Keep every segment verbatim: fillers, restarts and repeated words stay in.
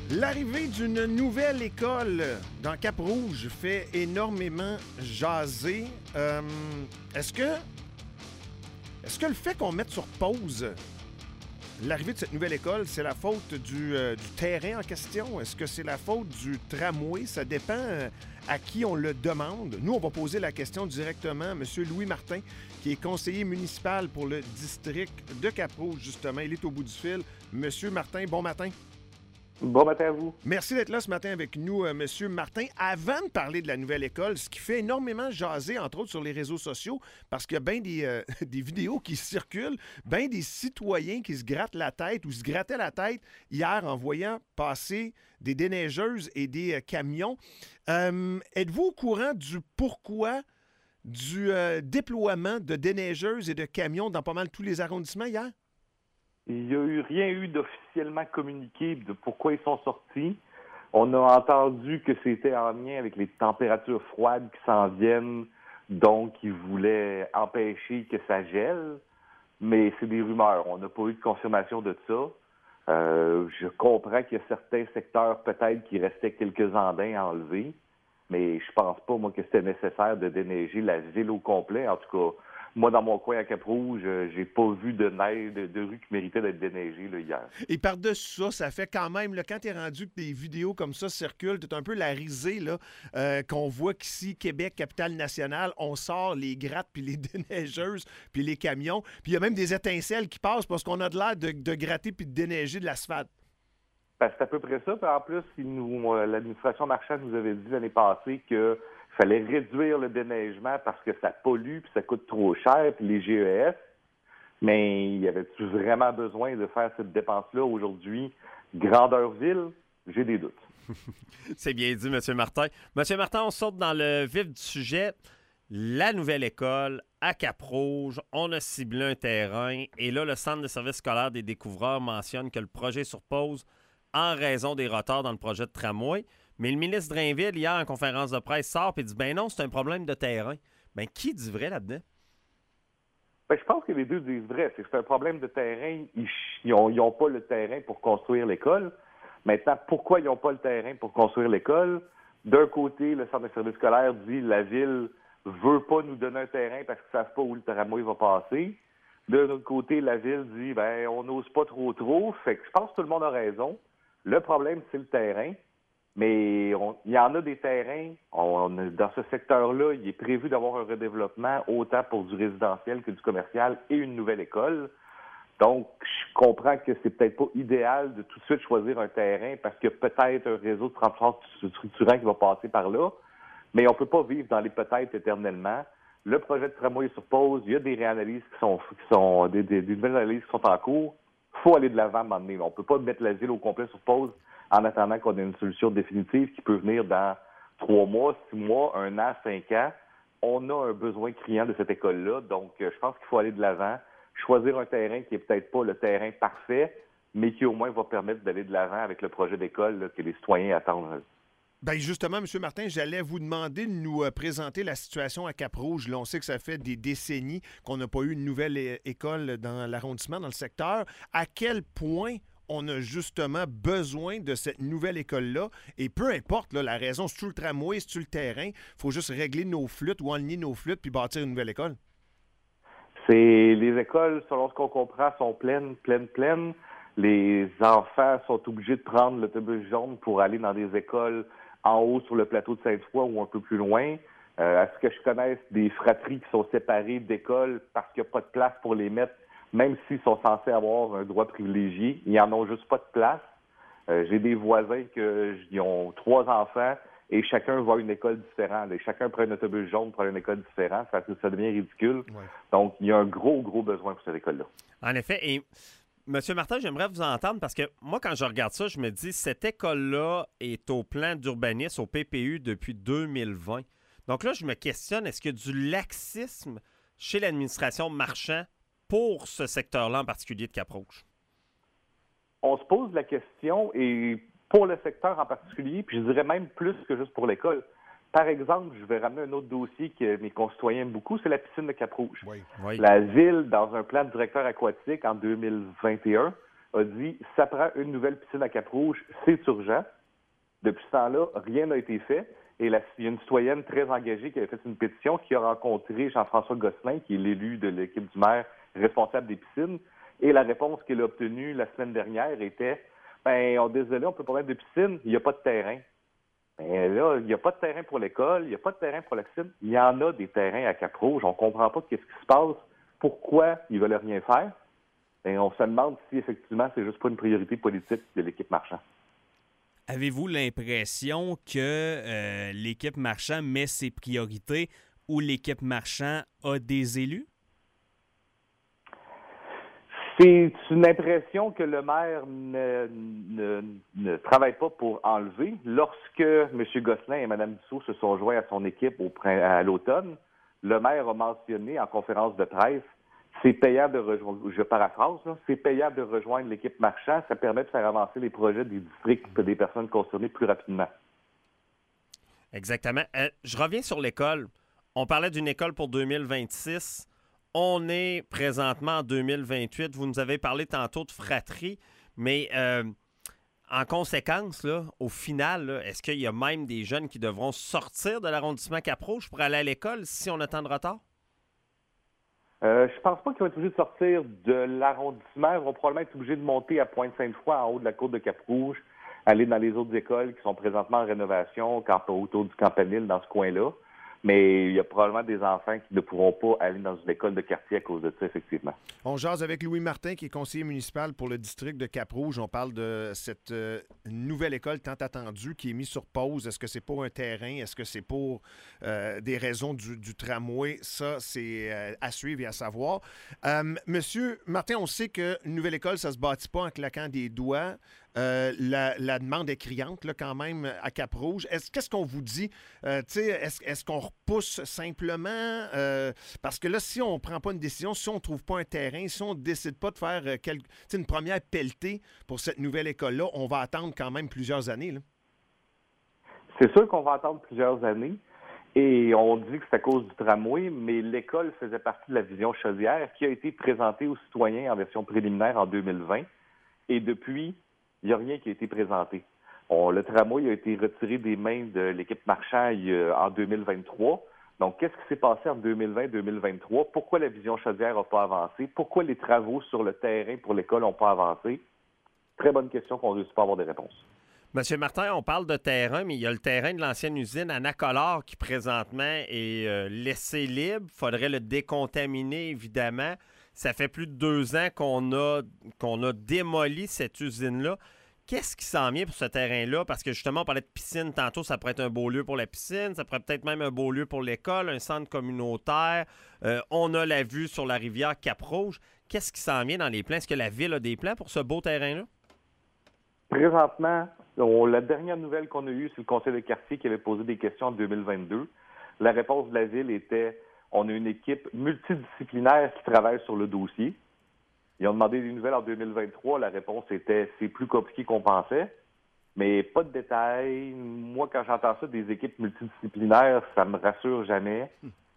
L'arrivée d'une nouvelle école dans Cap-Rouge fait énormément jaser. Euh, est-ce que est-ce que le fait qu'on mette sur pause l'arrivée de cette nouvelle école, c'est la faute du, euh, du terrain en question? Est-ce que c'est la faute du tramway? Ça dépend euh, à qui on le demande. Nous, on va poser la question directement à M. Louis Martin, qui est conseiller municipal pour le district de Cap-Rouge, justement. Il est au bout du fil. M. Martin, bon matin. Bon matin à vous. Merci d'être là ce matin avec nous, euh, M. Martin. Avant de parler de la nouvelle école, ce qui fait énormément jaser, entre autres sur les réseaux sociaux, parce qu'il y a bien des, euh, des vidéos qui circulent, bien des citoyens qui se grattent la tête ou se grattaient la tête hier en voyant passer des déneigeuses et des euh, camions. Euh, êtes-vous au courant du pourquoi du euh, déploiement de déneigeuses et de camions dans pas mal tous les arrondissements hier? Il n'y a eu rien eu d'officiellement communiqué de pourquoi ils sont sortis. On a entendu que c'était en lien avec les températures froides qui s'en viennent, donc ils voulaient empêcher que ça gèle, mais c'est des rumeurs. On n'a pas eu de confirmation de ça. Euh, je comprends qu'il y a certains secteurs peut-être qui restaient quelques andins à enlever, mais je pense pas, moi, que c'était nécessaire de déneiger la ville au complet. En tout cas, moi, dans mon coin à Cap-Rouge, j'ai pas vu de neige, de, de rue qui méritait d'être déneigée là, hier. Et par-dessus ça, ça fait quand même, là, quand tu es rendu que des vidéos comme ça circulent, tu un peu la risée là, euh, qu'on voit qu'ici, Québec, capitale nationale, on sort les grattes, puis les déneigeuses, puis les camions. Puis il y a même des étincelles qui passent parce qu'on a de l'air de, de gratter puis de déneiger de l'asphalte. Ben, c'est à peu près ça. Puis en plus, nous, euh, l'administration marchande nous avait dit l'année passée que fallait réduire le déneigement parce que ça pollue puis ça coûte trop cher, puis les G E S. Mais il y avait-tu vraiment besoin de faire cette dépense-là aujourd'hui? Grandeur ville, j'ai des doutes. C'est bien dit, M. Martin. M. Martin, on saute dans le vif du sujet. La nouvelle école à Cap-Rouge, on a ciblé un terrain et là, le Centre de services scolaires des découvreurs mentionne que le projet est sur pause en raison des retards dans le projet de tramway. Mais le ministre Drainville, hier, en conférence de presse, sort et dit « Ben non, c'est un problème de terrain. » Ben qui dit vrai là-dedans? Ben, je pense que les deux disent vrai. C'est que c'est un problème de terrain. Ils n'ont ils ont pas le terrain pour construire l'école. Maintenant, pourquoi ils n'ont pas le terrain pour construire l'école? D'un côté, le Centre de services scolaires dit la ville veut pas nous donner un terrain parce qu'ils ne savent pas où le tramway va passer. De l'autre côté, la ville dit ben on n'ose pas trop trop. Fait que je pense que tout le monde a raison. Le problème, c'est le terrain. Mais on, il y en a des terrains, on, dans ce secteur-là, il est prévu d'avoir un redéveloppement autant pour du résidentiel que du commercial et une nouvelle école. Donc, je comprends que c'est peut-être pas idéal de tout de suite choisir un terrain parce qu'il y a peut-être un réseau de transport structurant qui va passer par là, mais on peut pas vivre dans les peut-être éternellement. Le projet de tramway est sur pause, il y a des réanalyses qui sont, qui sont des, des, des nouvelles analyses qui sont en cours. Il faut aller de l'avant à un moment donné. On peut pas mettre la ville au complet sur pause en attendant qu'on ait une solution définitive qui peut venir dans trois mois, six mois, un an, cinq ans. On a un besoin criant de cette école-là, donc je pense qu'il faut aller de l'avant, choisir un terrain qui est peut-être pas le terrain parfait, mais qui au moins va permettre d'aller de l'avant avec le projet d'école là, que les citoyens attendent. Bien, justement, M. Martin, j'allais vous demander de nous euh, présenter la situation à Cap-Rouge. Là, on sait que ça fait des décennies qu'on n'a pas eu une nouvelle é- école dans l'arrondissement, dans le secteur. À quel point on a justement besoin de cette nouvelle école-là? Et peu importe là, la raison, c'est-tu le tramway, c'est-tu le terrain, il faut juste régler nos flûtes ou aligner nos flûtes puis bâtir une nouvelle école. C'est les écoles, selon ce qu'on comprend, sont pleines, pleines, pleines. Les enfants sont obligés de prendre l'autobus jaune pour aller dans des écoles en haut sur le plateau de Sainte-Foy ou un peu plus loin. Euh, à ce que je connaisse, des fratries qui sont séparées d'écoles parce qu'il n'y a pas de place pour les mettre, même s'ils sont censés avoir un droit privilégié. Ils n'en ont juste pas de place. Euh, j'ai des voisins qui ont trois enfants et chacun va à une école différente. Et chacun prend un autobus jaune pour aller à une école différente. Ça, ça devient ridicule. Ouais. Donc, il y a un gros, gros besoin pour cette école-là. En effet. Et M. Martin, j'aimerais vous entendre parce que moi, quand je regarde ça, je me dis cette école-là est au plan d'urbanisme, au P P U, depuis deux mille vingt. Donc là, je me questionne, est-ce qu'il y a du laxisme chez l'administration Marchand pour ce secteur-là en particulier de Cap-Rouge? On se pose la question, et pour le secteur en particulier, puis je dirais même plus que juste pour l'école. Par exemple, je vais ramener un autre dossier que mes concitoyens aiment beaucoup, c'est la piscine de Cap-Rouge. Oui, oui. La ville, dans un plan de directeur aquatique en deux mille vingt et un, a dit « Ça prend une nouvelle piscine à Cap-Rouge, c'est urgent ». Depuis ce temps-là, rien n'a été fait. Et la, il y a une citoyenne très engagée qui avait fait une pétition qui a rencontré Jean-François Gosselin, qui est l'élu de l'équipe du maire responsable des piscines. Et la réponse qu'elle a obtenue la semaine dernière était « Ben, on désolé, on peut pas mettre de piscine, il n'y a pas de terrain. » Ben là, il n'y a pas de terrain pour l'école, il n'y a pas de terrain pour la piscine. Il y en a des terrains à Cap-Rouge. On ne comprend pas qu'est-ce qui se passe, pourquoi ils veulent rien faire. Ben, on se demande si, effectivement, c'est juste pas une priorité politique de l'équipe Marchand. Avez-vous l'impression que euh, l'équipe Marchand met ses priorités où l'équipe Marchand a des élus? C'est une impression que le maire ne, ne, ne travaille pas pour enlever. Lorsque M. Gosselin et Mme Dussault se sont joints à son équipe au, à l'automne, le maire a mentionné en conférence de presse c'est payant de rejoindre, je paraphrase, là, c'est payant de rejoindre l'équipe Marchand, ça permet de faire avancer les projets des districts et des personnes concernées plus rapidement. Exactement. Euh, je reviens sur l'école. On parlait d'une école pour deux mille vingt-six. On est présentement en deux mille vingt-huit. Vous nous avez parlé tantôt de fratrie, mais euh, en conséquence, là, au final, là, est-ce qu'il y a même des jeunes qui devront sortir de l'arrondissement Cap-Rouge pour aller à l'école si on a tant de retard? Euh, je pense pas qu'ils vont être obligés de sortir de l'arrondissement. Ils vont probablement être obligés de monter à Pointe-Sainte-Foy, en haut de la côte de Cap-Rouge, aller dans les autres écoles qui sont présentement en rénovation, autour du Campanile, dans ce coin-là. Mais il y a probablement des enfants qui ne pourront pas aller dans une école de quartier à cause de ça, effectivement. On jase avec Louis Martin, qui est conseiller municipal pour le district de Cap-Rouge. On parle de cette euh, nouvelle école tant attendue qui est mise sur pause. Est-ce que c'est pour un terrain? Est-ce que c'est pour euh, des raisons du, du tramway? Ça, c'est euh, à suivre et à savoir. Euh, Monsieur Martin, on sait qu'une nouvelle école, ça ne se bâtit pas en claquant des doigts. Euh, la, la demande est criante là, quand même à Cap-Rouge. Est-ce, qu'est-ce qu'on vous dit? Euh, est-ce, est-ce qu'on repousse simplement? Euh, parce que là, si on ne prend pas une décision, si on ne trouve pas un terrain, si on ne décide pas de faire euh, quel, une première pelletée pour cette nouvelle école-là, on va attendre quand même plusieurs années. Là. C'est sûr qu'on va attendre plusieurs années. Et on dit que c'est à cause du tramway, mais l'école faisait partie de la vision Chaudière qui a été présentée aux citoyens en version préliminaire en deux mille vingt. Et depuis, il n'y a rien qui a été présenté. On, le tramway a été retiré des mains de l'équipe Marchand euh, en deux mille vingt-trois. Donc, qu'est-ce qui s'est passé en deux mille vingt deux mille vingt-trois? Pourquoi la vision Chaudière n'a pas avancé? Pourquoi les travaux sur le terrain pour l'école n'ont pas avancé? Très bonne question qu'on ne réussit pas à avoir des réponses. Monsieur Martin, on parle de terrain, mais il y a le terrain de l'ancienne usine à Nacolore qui, présentement, est euh, laissé libre. Il faudrait le décontaminer, évidemment. Ça fait plus de deux ans qu'on a, qu'on a démoli cette usine-là. Qu'est-ce qui s'en vient pour ce terrain-là? Parce que justement, on parlait de piscine tantôt, ça pourrait être un beau lieu pour la piscine, ça pourrait peut-être même un beau lieu pour l'école, un centre communautaire. Euh, on a la vue sur la rivière Cap-Rouge. Qu'est-ce qui s'en vient dans les plans? Est-ce que la ville a des plans pour ce beau terrain-là? Présentement, on, la dernière nouvelle qu'on a eue, c'est le conseil de quartier qui avait posé des questions en deux mille vingt-deux. La réponse de la ville était on a une équipe multidisciplinaire qui travaille sur le dossier. Ils ont demandé des nouvelles en deux mille vingt-trois. La réponse était c'est plus compliqué qu'on pensait, mais pas de détails. Moi, quand j'entends ça, des équipes multidisciplinaires, ça me rassure jamais.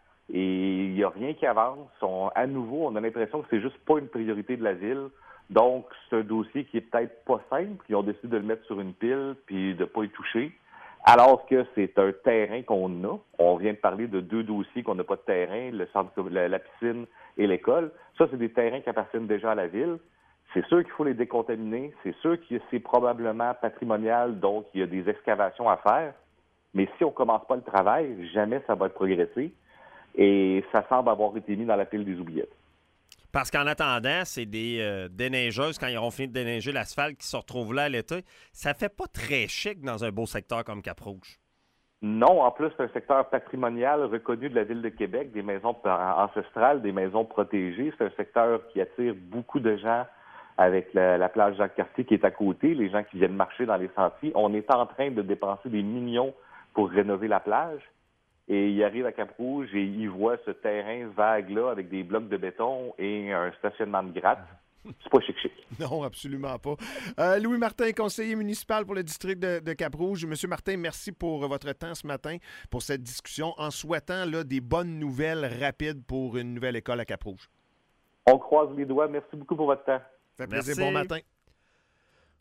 Et il n'y a rien qui avance. On, à nouveau, on a l'impression que c'est juste pas une priorité de la ville. Donc, c'est un dossier qui est peut-être pas simple. Ils ont décidé de le mettre sur une pile puis de pas y toucher. Alors que c'est un terrain qu'on a. On vient de parler de deux dossiers qu'on n'a pas de terrain, le centre, la, la piscine et l'école. Ça, c'est des terrains qui appartiennent déjà à la ville. C'est sûr qu'il faut les décontaminer. C'est sûr que c'est probablement patrimonial, donc il y a des excavations à faire. Mais si on ne commence pas le travail, jamais ça va être progressé. Et ça semble avoir été mis dans la pile des oubliettes. Parce qu'en attendant, c'est des euh, déneigeuses, quand ils auront fini de déneiger l'asphalte, qui se retrouvent là à l'été. Ça fait pas très chic dans un beau secteur comme Cap-Rouge. Non, en plus, c'est un secteur patrimonial reconnu de la Ville de Québec, des maisons ancestrales, des maisons protégées. C'est un secteur qui attire beaucoup de gens avec la, la plage Jacques-Cartier qui est à côté, les gens qui viennent marcher dans les sentiers. On est en train de dépenser des millions pour rénover la plage. Et il arrive à Cap-Rouge et il voit ce terrain vague-là avec des blocs de béton et un stationnement de gratte. C'est pas chic-chic. Non, absolument pas. Euh, Louis Martin, conseiller municipal pour le district de, de Cap-Rouge. Monsieur Martin, merci pour votre temps ce matin, pour cette discussion, en souhaitant là, des bonnes nouvelles rapides pour une nouvelle école à Cap-Rouge. On croise les doigts. Merci beaucoup pour votre temps. Ça fait plaisir. Merci. Bon matin.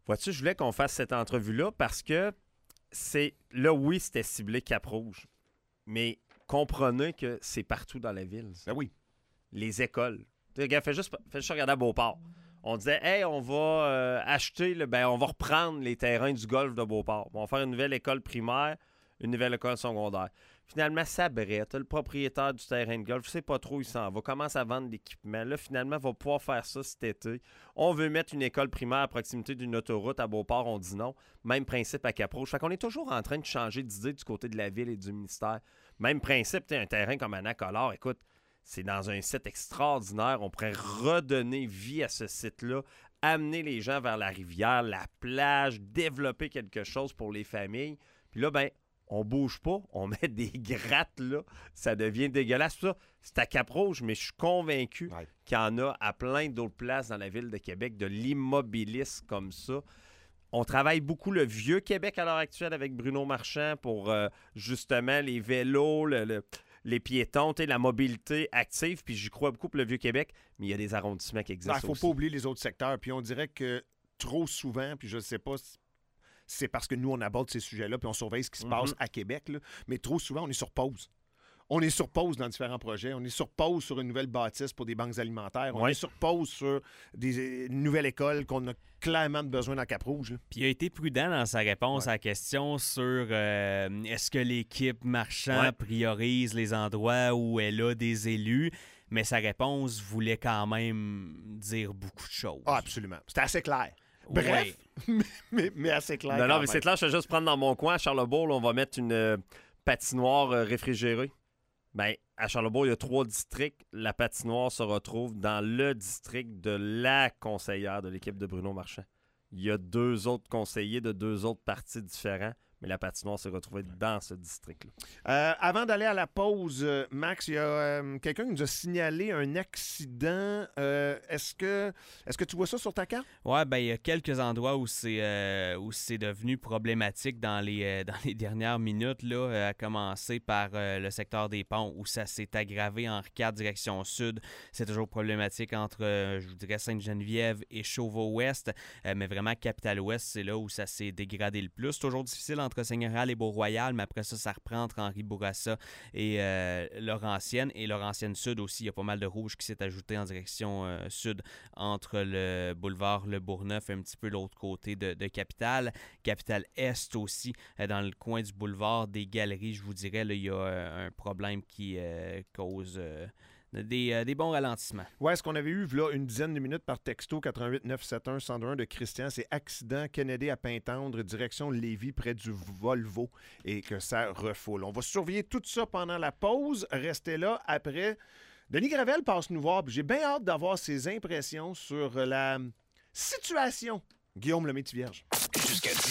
Vois-tu, je voulais qu'on fasse cette entrevue-là parce que c'est là, oui, c'était ciblé Cap-Rouge, mais comprenez que c'est partout dans la ville. Ben oui. Les écoles. Tu sais, fais juste, fais juste regarder à Beauport. On disait, hey, on va euh, acheter, le, ben, on va reprendre les terrains du golf de Beauport. On va faire une nouvelle école primaire, une nouvelle école secondaire. Finalement, ça brette. Le propriétaire du terrain de golf, je ne sais pas trop où il s'en va, commence à vendre l'équipement. Là, finalement, il va pouvoir faire ça cet été. On veut mettre une école primaire à proximité d'une autoroute à Beauport, on dit non. Même principe à Cap-Rouge. Fait qu'on est toujours en train de changer d'idée du côté de la ville et du ministère. Même principe, un terrain comme Annacolor, écoute, c'est dans un site extraordinaire. On pourrait redonner vie à ce site-là, amener les gens vers la rivière, la plage, développer quelque chose pour les familles. Puis là, ben, on bouge pas, on met des grattes là, ça devient dégueulasse. Tout ça, c'est à Cap-Rouge, mais je suis convaincu Ouais. qu'il y en a à plein d'autres places dans la ville de Québec, de l'immobilisme comme ça. On travaille beaucoup le vieux Québec à l'heure actuelle avec Bruno Marchand pour euh, justement les vélos, le, le, les piétons, la mobilité active, puis j'y crois beaucoup pour le vieux Québec, mais il y a des arrondissements qui existent Il ne faut aussi. pas oublier les autres secteurs. Puis on dirait que trop souvent, puis je ne sais pas si c'est parce que nous, on aborde ces sujets-là, puis on surveille ce qui se passe Mhm. à Québec, là, mais trop souvent, on est sur pause. On est sur pause dans différents projets. On est sur pause sur une nouvelle bâtisse pour des banques alimentaires. On Ouais. est sur pause sur des, une nouvelle école qu'on a clairement besoin dans Cap-Rouge. là. Puis il a été prudent dans sa réponse Ouais. à la question sur euh, est-ce que l'équipe Marchand Ouais. priorise les endroits où elle a des élus, mais sa réponse voulait quand même dire beaucoup de choses. Ah, absolument. C'était assez clair. Bref, mais, mais assez clair. Non, non, quand mais même. c'est clair, je vais juste prendre dans mon coin, à Charlebourg, là, on va mettre une euh, patinoire euh, réfrigérée. Bien, à Charlebourg, il y a trois districts. La patinoire se retrouve dans le district de la conseillère de l'équipe de Bruno Marchand. Il y a deux autres conseillers de deux autres partis différents, mais la patinoire s'est retrouvée dans ce district-là. Euh, avant d'aller à la pause, euh, Max, il y a euh, quelqu'un qui nous a signalé un accident. Euh, est-ce que est-ce que tu vois ça sur ta carte? Ouais, ben il y a quelques endroits où c'est euh, où c'est devenu problématique dans les euh, dans les dernières minutes là, euh, à commencer par euh, le secteur des ponts où ça s'est aggravé en quatre direction sud. C'est toujours problématique entre euh, je vous dirais Sainte-Geneviève et Chauveau-Ouest, euh, mais vraiment Capitale-Ouest, c'est là où ça s'est dégradé le plus. Toujours difficile entre Seigneurial et Beau-Royal, mais après ça, ça reprend entre Henri-Bourassa et euh, Laurentienne. Et Laurentienne Sud aussi, il y a pas mal de rouge qui s'est ajouté en direction euh, sud entre le boulevard Le Bourgneuf et un petit peu l'autre côté de, de Capitale. Capitale-Est aussi, euh, dans le coin du boulevard des Galeries, je vous dirais, là, il y a euh, un problème qui euh, cause euh, des, euh, des bons ralentissements. Ouais, ce qu'on avait eu là, une dizaine de minutes par texto quatre-vingt-huit neuf cent soixante-et-un cent un de Christian, c'est accident Kennedy à Pintendre, direction Lévis, près du Volvo, et que ça refoule. On va surveiller tout ça pendant la pause. Restez là. Après, Denis Gravel passe nous voir. Puis j'ai bien hâte d'avoir ses impressions sur la situation. Guillaume Lemaitre-Vierge. Jusqu'à